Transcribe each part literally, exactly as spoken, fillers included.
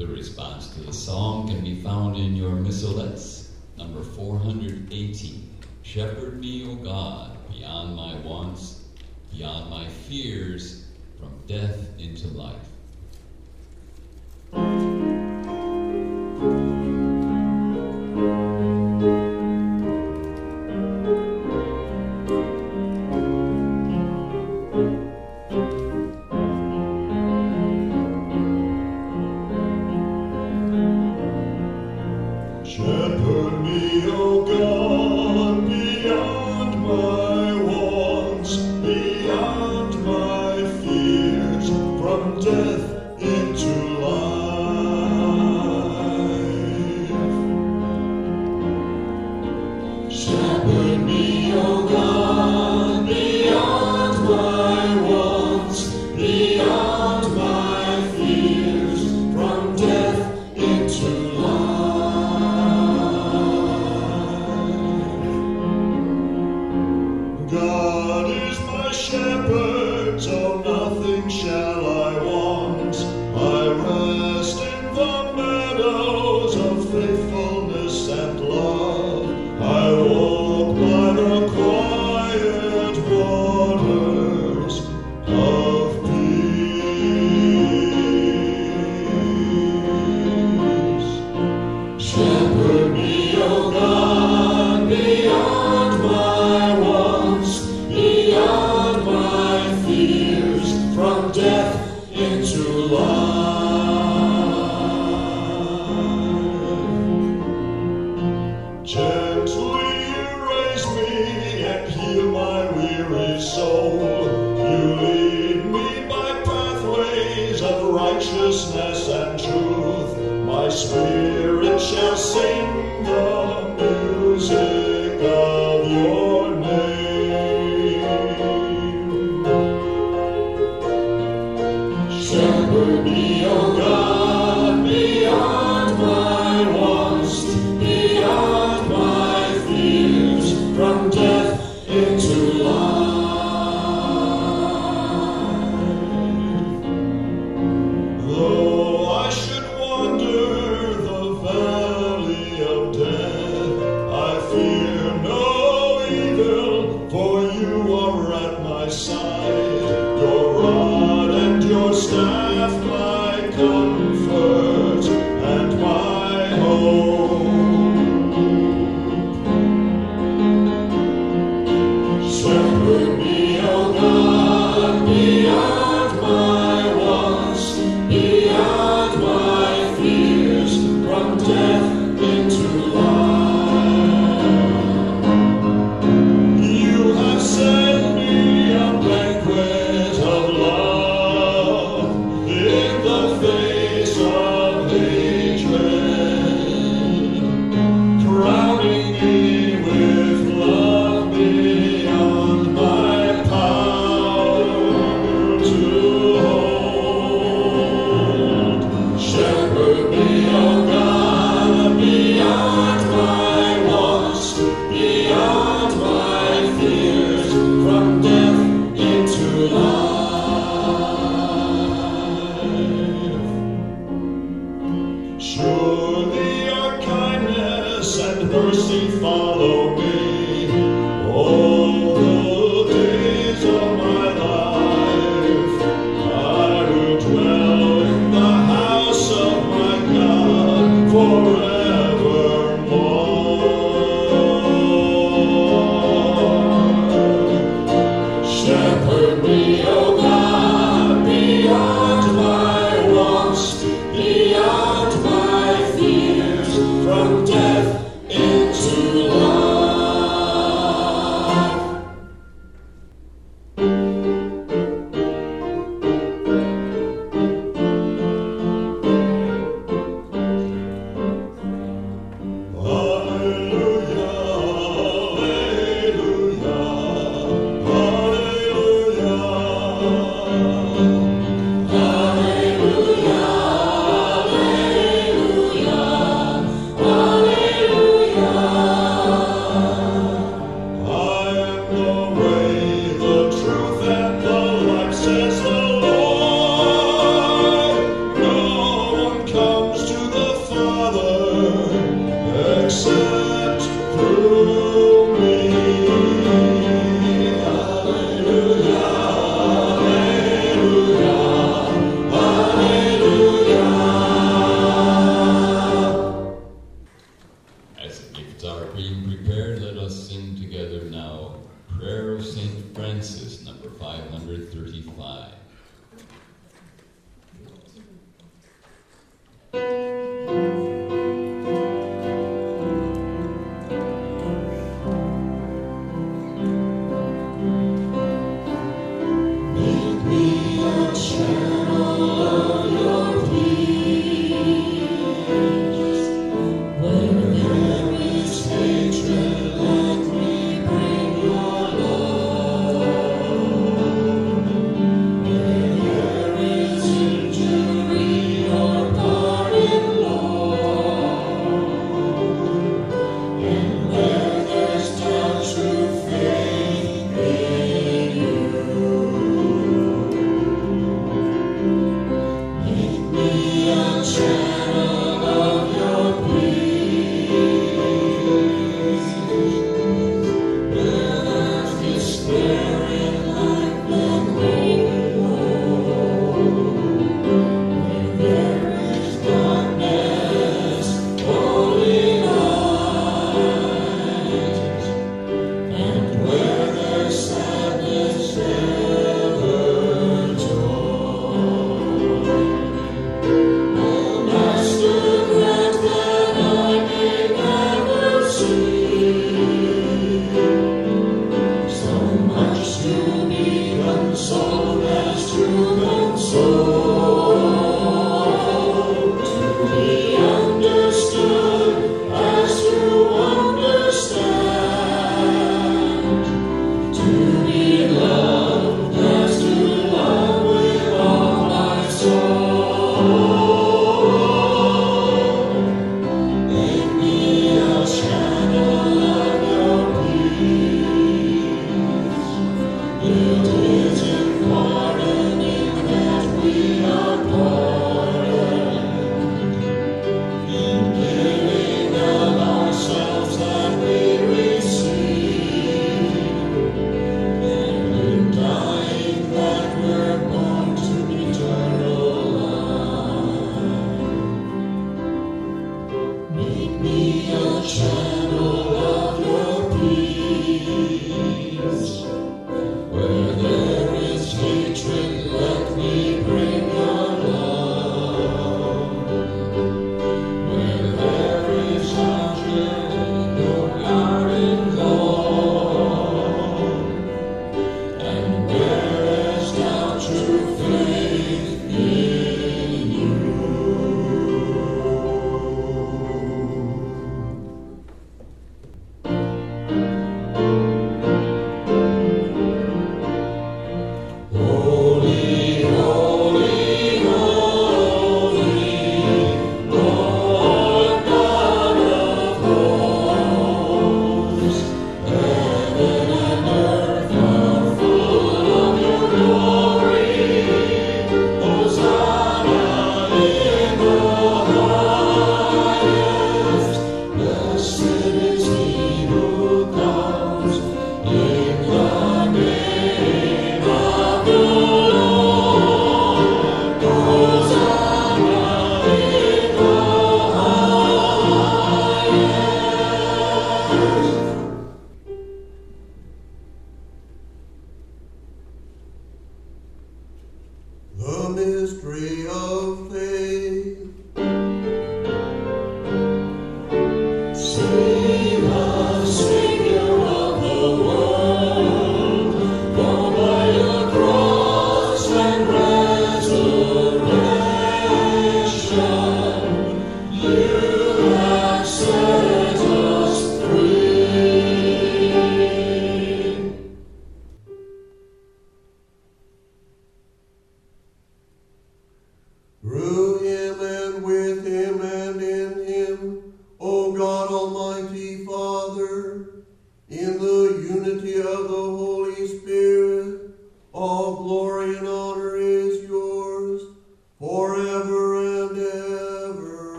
The response to the song can be found in your missalettes, number four hundred eighteen. Shepherd me, O God, beyond my wants, beyond my fears, from death into life. Shepherd me, O God, beyond my wants, beyond my fears, from death into life. Shepherd me, O God, beyond my wants, beyond my fears, from death into life. God is my shepherd, so nothing shall I want. I rest in the meadows of faithfulness and love. I walk by the quiet waters of peace. Shepherd me, O God, beyond my wants, beyond my fears, from death into life. Gently you raise me and heal my weary soul. You lead me by pathways of righteousness and truth. My spirit shall sing the music of your name. Shepherd me, O God, beyond my wants, beyond my fears, from death into life. Though I should wander the valley of death, I fear no evil, for you are at my side. Your rod and your staff, my comfort and my hope. Shepherd me, O God, beyond my wants, beyond my fears, from death into life. You have set me a banquet of love in the face of hatred, crowning me with love beyond my power to hold. Shepherd me, O God, beyond my wants, beyond my fears, from death into life. Surely your kindness and mercy follow me all the days of my life. I will dwell in the house of my God forevermore. Shepherd me, O God, beyond my wants, beyond my fears, from death into life.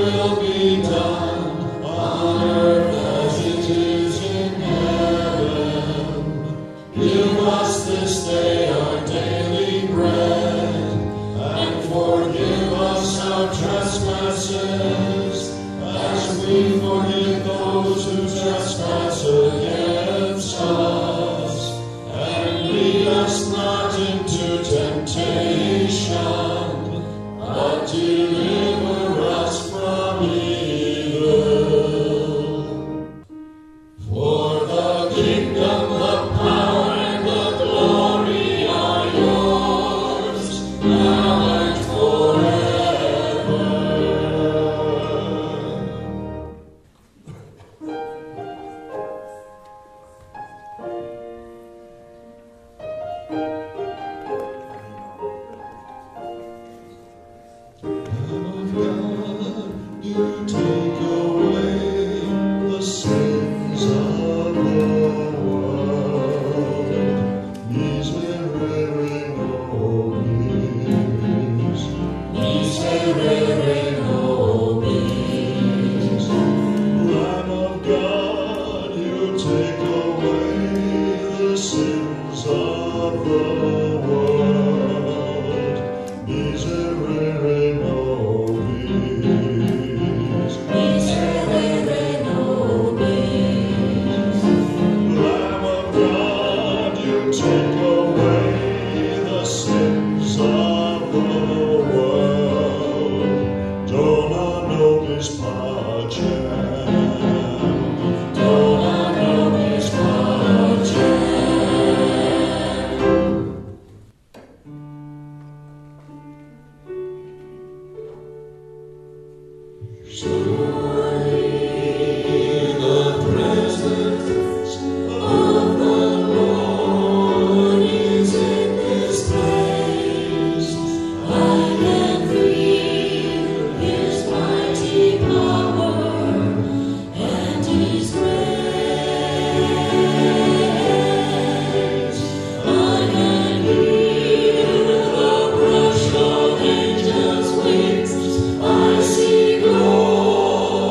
will be done on earth as it is in heaven. Give us this day our daily bread, and forgive us our trespasses, as we forgive those who trespass against us. And lead us not into temptation, but deliver us from evil. For the kingdom, the power, and the glory are yours, now and forever. You take away the sins of the world. Miserere nobis, miserere nobis. Lamb of God, you take away the sins of the world. Miserere nobis. Miserere nobis. Lamb of God, you take away the sins of the world. Dona nobis pacem. Dona nobis pacem. Surely the presence of the Lord is in this place. I can feel His mighty power and His grace. I can hear the rush of angels' wings. I see glory.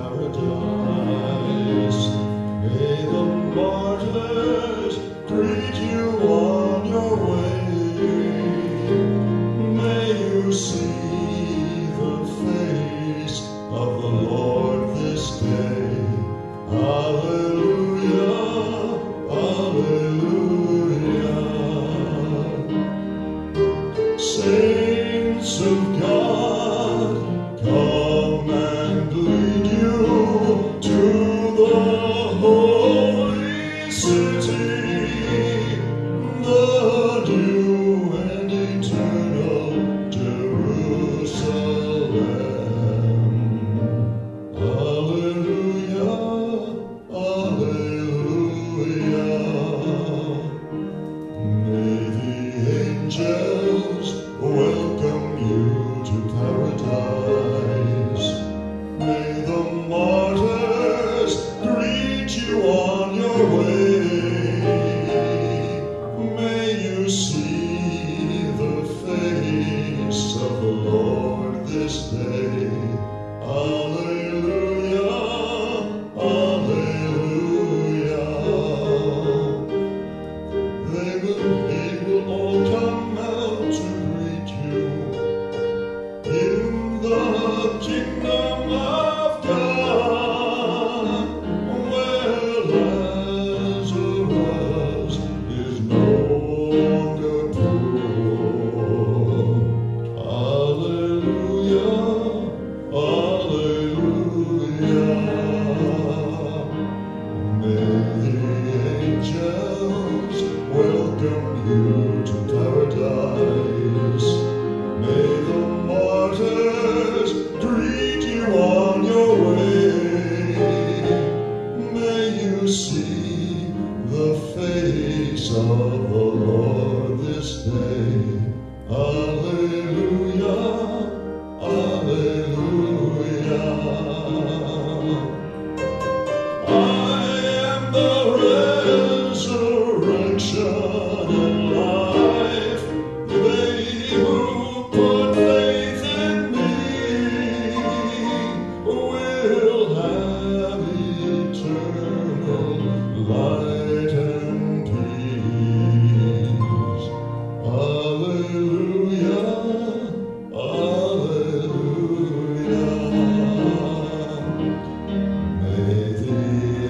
paradise. May the martyrs greet you on your way. May you see the face of the Lord this day. Hallelujah, hallelujah. Saints of God, come and lead you to the holy city, the new and eternal Jerusalem. Hallelujah, hallelujah. May the angels welcome you to paradise. May the martyrs greet you on your way. May you see the face of the Lord this day. Hallelujah, hallelujah. They will, they will all come out to greet you in the kingdom of God, where Lazarus is no longer poor. Hallelujah, hallelujah. May the angels welcome you to paradise. May the martyrs greet you on your way. May you see the face of the Lord this day. Hallelujah, hallelujah. I am the resurrection and life. They who put faith in me will have eternal light and peace. Hallelujah, hallelujah. May the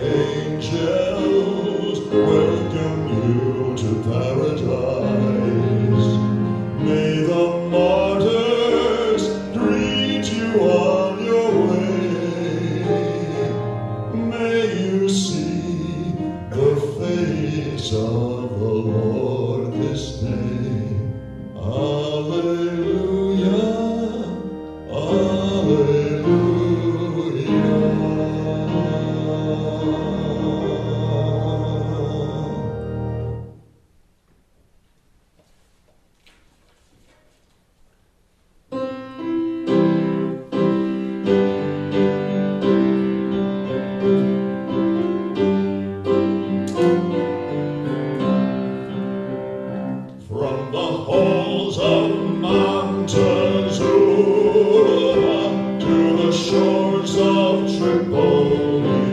angels welcome you to paradise. May the martyrs greet you on your way. May you see the face of the Lord this day. Hallelujah, from the halls of Montezuma to the shores of Tripoli,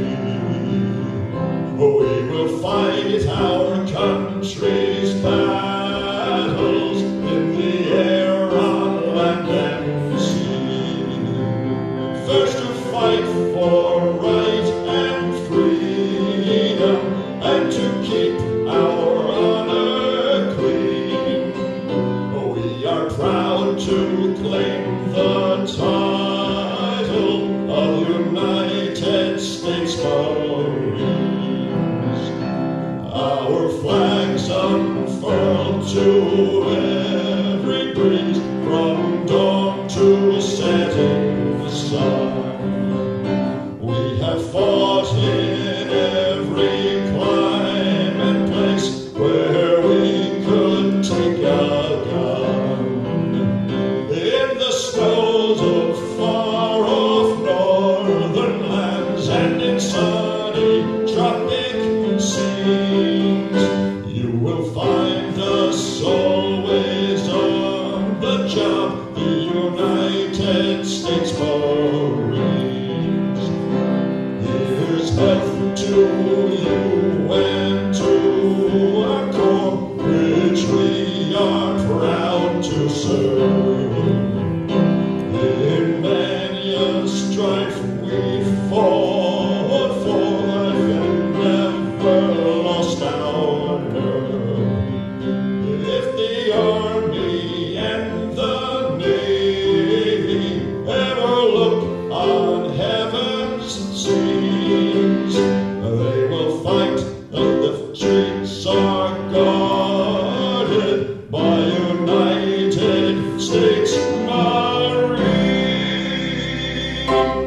we will fight our country's battles in the air, on land and sea. First to fight for right and freedom, and to keep our honor clean. We are proud to claim the title of United States Marines. Our flags unfurled to every breeze, from dawn to setting sun. We have fought in every clime and place where we could take a gun. In the swells of far-off northern lands and in sunny tropic scenes, you will find us always if we fought for life and never lost our nerve, if the army and the navy ever look on heaven's seas, they will fight that the streets are guarded by United States Marines.